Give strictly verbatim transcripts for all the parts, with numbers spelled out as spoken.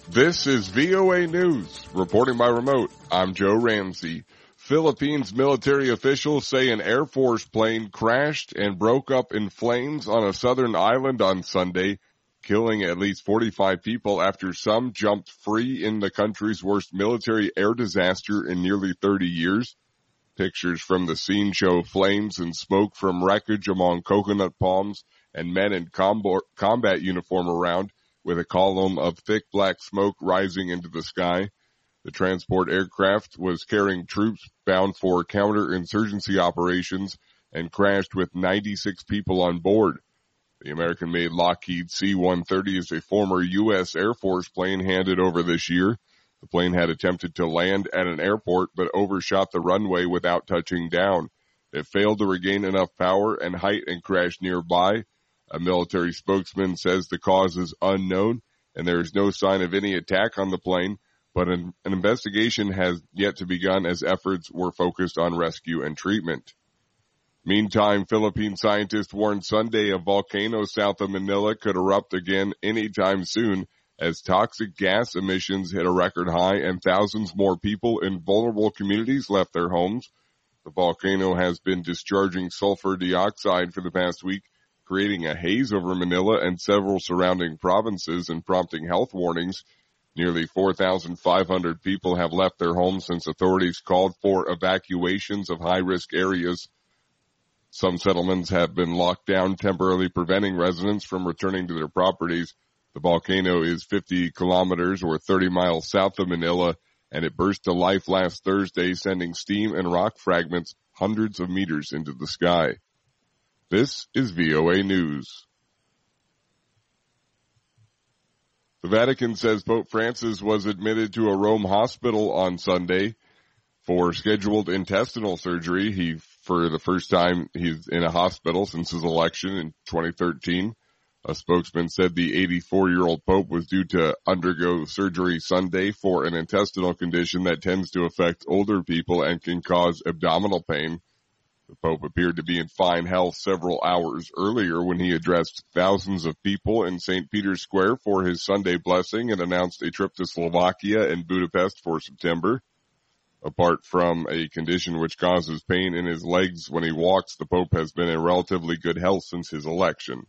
This is V O A News. Reporting by remote, I'm Joe Ramsey. Philippines military officials say an Air Force plane crashed and broke up in flames on a southern island on Sunday, killing at least forty-five people after some jumped free in the country's worst military air disaster in nearly thirty years. Pictures from the scene show flames and smoke from wreckage among coconut palms and men in combat uniform around, with a column of thick black smoke rising into the sky. The transport aircraft was carrying troops bound for counterinsurgency operations and crashed with ninety-six people on board. The American-made Lockheed C one thirty is a former U S Air Force plane handed over this year. The plane had attempted to land at an airport but overshot the runway without touching down. It failed to regain enough power and height and crashed nearby. A military spokesman says the cause is unknown and there is no sign of any attack on the plane, but an, an investigation has yet to begin as efforts were focused on rescue and treatment. Meantime, Philippine scientists warned Sunday a volcano south of Manila could erupt again anytime soon as toxic gas emissions hit a record high and thousands more people in vulnerable communities left their homes. The volcano has been discharging sulfur dioxide for the past week, creating a haze over Manila and several surrounding provinces and prompting health warnings. Nearly four thousand five hundred people have left their homes since authorities called for evacuations of high-risk areas. Some settlements have been locked down, temporarily preventing residents from returning to their properties. The volcano is fifty kilometers or thirty miles south of Manila, and it burst to life last Thursday, sending steam and rock fragments hundreds of meters into the sky. This is V O A News. The Vatican says Pope Francis was admitted to a Rome hospital on Sunday for scheduled intestinal surgery. He, for the first time, he's in a hospital since his election in twenty thirteen. A spokesman said the eighty-four-year-old Pope was due to undergo surgery Sunday for an intestinal condition that tends to affect older people and can cause abdominal pain. The Pope appeared to be in fine health several hours earlier when he addressed thousands of people in Saint Peter's Square for his Sunday blessing and announced a trip to Slovakia and Budapest for September. Apart from a condition which causes pain in his legs when he walks, the Pope has been in relatively good health since his election.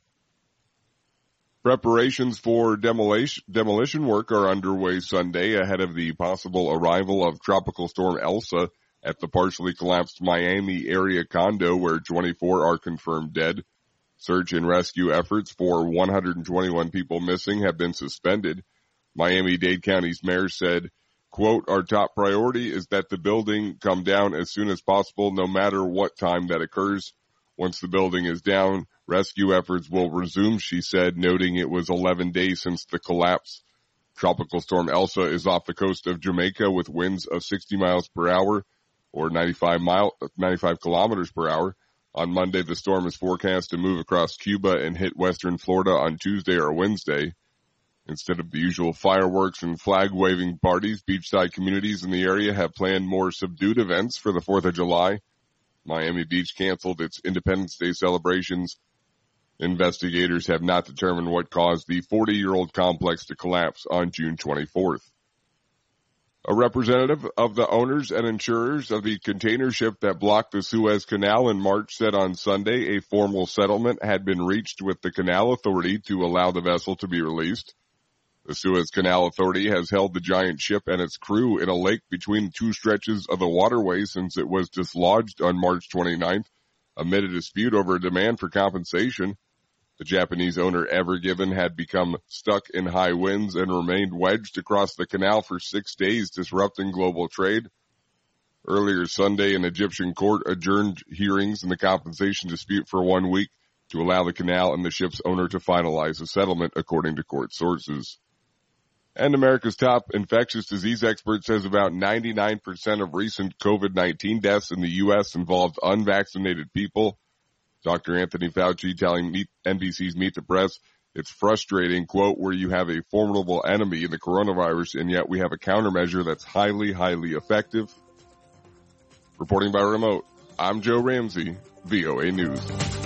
Preparations for demolition, demolition work are underway Sunday ahead of the possible arrival of Tropical Storm Elsa at the partially collapsed Miami area condo where twenty-four are confirmed dead. Search and rescue efforts for one hundred twenty-one people missing have been suspended. Miami-Dade County's mayor said, quote, "Our top priority is that the building come down as soon as possible, no matter what time that occurs. Once the building is down, rescue efforts will resume," she said, noting it was eleven days since the collapse. Tropical Storm Elsa is off the coast of Jamaica with winds of sixty miles per hour or ninety-five mile, ninety-five kilometers per hour. On Monday, the storm is forecast to move across Cuba and hit western Florida on Tuesday or Wednesday. Instead of the usual fireworks and flag-waving parties, beachside communities in the area have planned more subdued events for the fourth of July. Miami Beach canceled its Independence Day celebrations. Investigators have not determined what caused the forty-year-old complex to collapse on June twenty-fourth. A representative of the owners and insurers of the container ship that blocked the Suez Canal in March said on Sunday a formal settlement had been reached with the Canal Authority to allow the vessel to be released. The Suez Canal Authority has held the giant ship and its crew in a lake between two stretches of the waterway since it was dislodged on March twenty-ninth, amid a dispute over a demand for compensation. The Japanese owner Ever Given had become stuck in high winds and remained wedged across the canal for six days, disrupting global trade. Earlier Sunday, an Egyptian court adjourned hearings in the compensation dispute for one week to allow the canal and the ship's owner to finalize a settlement, according to court sources. And America's top infectious disease expert says about ninety-nine percent of recent COVID nineteen deaths in the U S involved unvaccinated people. Doctor Anthony Fauci telling N B C's Meet the Press, "It's frustrating, quote, where you have a formidable enemy in the coronavirus, and yet we have a countermeasure that's highly, highly effective." Reporting by remote, I'm Joe Ramsey, V O A News.